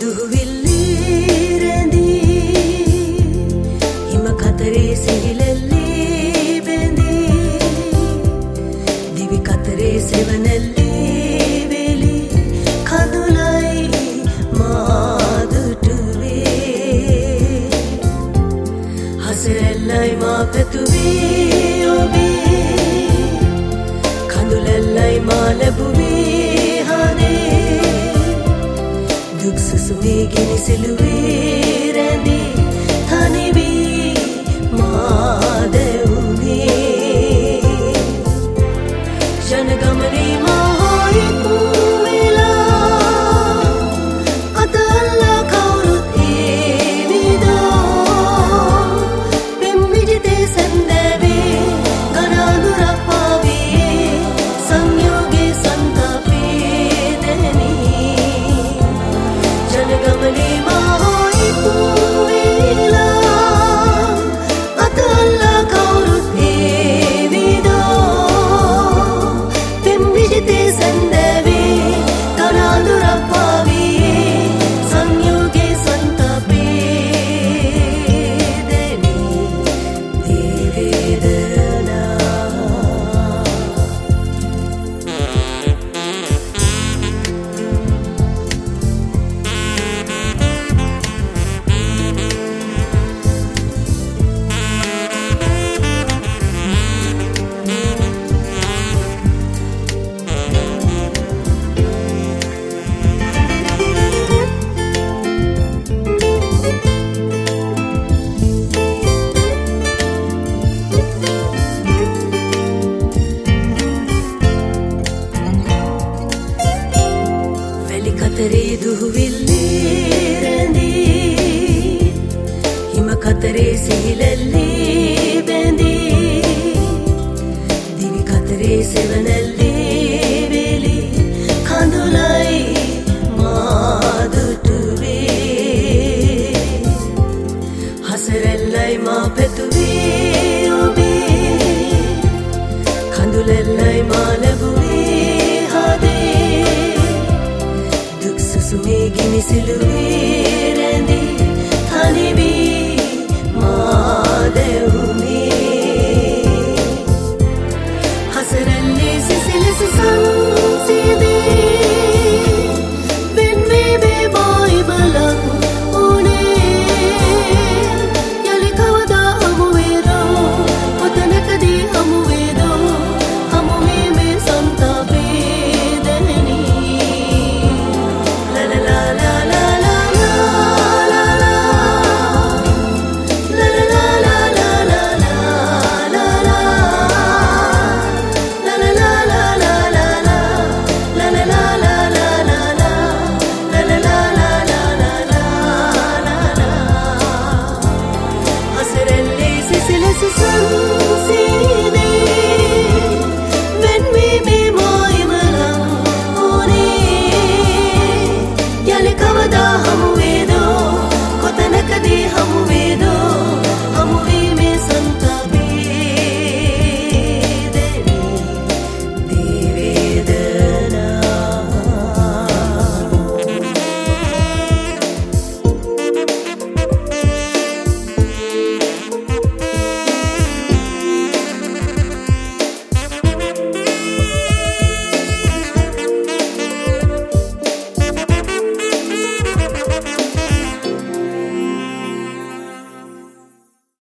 දුහුවිල්ලි රැඳී හිම කතරේ සිහිලෙල්ලි බැඳී දිවි කතරේ සෙවණැල්ලි වෙලි කඳුලයි මාදුටුවේ හසරෙල්ලයි මා පැතුවේ ඔබේ කඳුලෙල්ලයි මා ලැබුවේ හදේ දුක් සුසුමේ ගිනි සිලුවේ රැඳී තනි වී මා දැවුනේ ජනගමනේ මා හිතු වෙලා අතල්ලා කවුරුත් ඒවිදා පෙම් විජිතේ සැන්දෑවේ ඝන අඳුරක් පාවේ සංයෝගේ සන්තාපේ දැනී ජනගමනේ මා හිතු වෙලා අතල්ලා කවුරුත් ඒවිදා පෙම් විජිතේ සැන්දෑවේ ඝන අඳුරක් පාවේ සංයෝගේ සන්තාපේ දැනී ඒ වේදනා කතරේ දුහුවිල්ලි රැඳී හිම කතරේ සිහිලෙල්ලි බැඳී දිවි කතරේ සෙවණැල්ලි වෙලි කඳුලයි මාදුටුවේ හසරෙල්ලයි මා පැතුවේ ඔබේ කඳුලෙල්ලයි මා ලැබුවේ හදේ සුසුමේ ගිනි සිලුවේ රැඳී තනි වී මා දැවුනේ